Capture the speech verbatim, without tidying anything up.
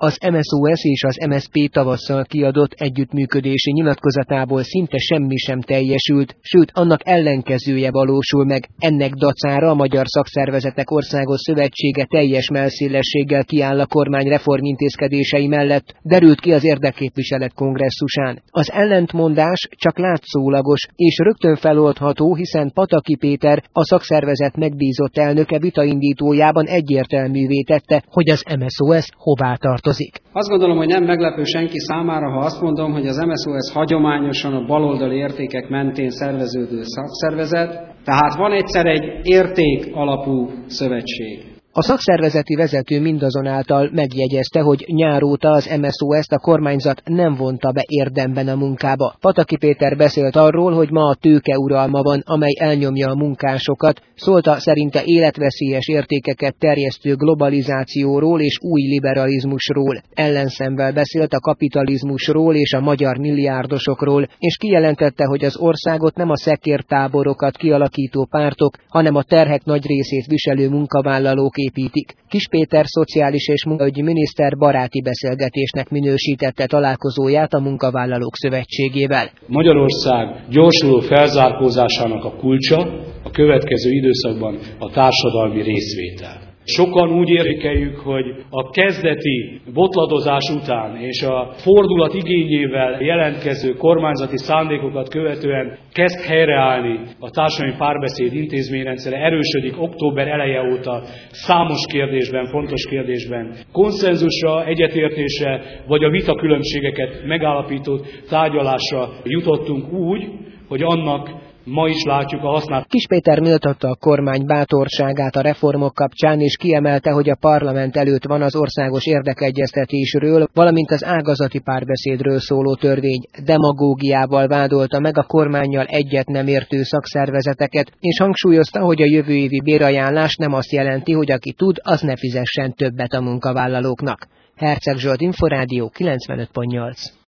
Az em es o es és az em es zé pé tavasszal kiadott együttműködési nyilatkozatából szinte semmi sem teljesült, sőt annak ellenkezője valósul meg. Ennek dacára a Magyar Szakszervezetek Országos Szövetsége teljes mellszélességgel kiáll a kormány reformintézkedései mellett, derült ki az érdekképviselet kongresszusán. Az ellentmondás csak látszólagos és rögtön feloldható, hiszen Pataki Péter, a szakszervezet megbízott elnöke vitaindítójában egyértelművé tette, hogy az em es o es hová tartozik. Azt gondolom, hogy nem meglepő senki számára, ha azt mondom, hogy az em es o es hagyományosan a baloldali értékek mentén szerveződő szakszervezet, tehát van egyszer egy érték alapú szövetség. A szakszervezeti vezető mindazonáltal megjegyezte, hogy nyár óta az em es o est a kormányzat nem vonta be érdemben a munkába. Pataki Péter beszélt arról, hogy ma a tőke uralma van, amely elnyomja a munkásokat, szólt a szerinte életveszélyes értékeket terjesztő globalizációról és új liberalizmusról. Ellenszemvel beszélt a kapitalizmusról és a magyar milliárdosokról, és kijelentette, hogy az országot nem a szekértáborokat kialakító pártok, hanem a terhek nagy részét viselő munkavállalók építik. Kis Péter szociális és munkaügyi miniszter baráti beszélgetésnek minősítette találkozóját a Munkavállalók Szövetségével. Magyarország gyorsuló felzárkózásának a kulcsa a következő időszakban a társadalmi részvétel. Sokan úgy értékeljük, hogy a kezdeti botladozás után és a fordulat igényével jelentkező kormányzati szándékokat követően kezd helyreállni a társadalmi párbeszéd intézményrendszere, erősödik október eleje óta számos kérdésben, fontos kérdésben. Konszenzusra, egyetértésre vagy a vitakülönbségeket megállapító tárgyalásra jutottunk úgy, hogy annak ma is látjuk a hasznát. Kis Péter méltatta a kormány bátorságát a reformok kapcsán, és kiemelte, hogy a parlament előtt van az országos érdekegyeztetésről, valamint az ágazati párbeszédről szóló törvény. Demagógiával vádolta meg a kormánnyal egyet nem értő szakszervezeteket, és hangsúlyozta, hogy a jövő évi bérajánlás nem azt jelenti, hogy aki tud, az ne fizessen többet a munkavállalóknak. Herceg Zsolt, Inforádió kilencvenöt pont nyolc.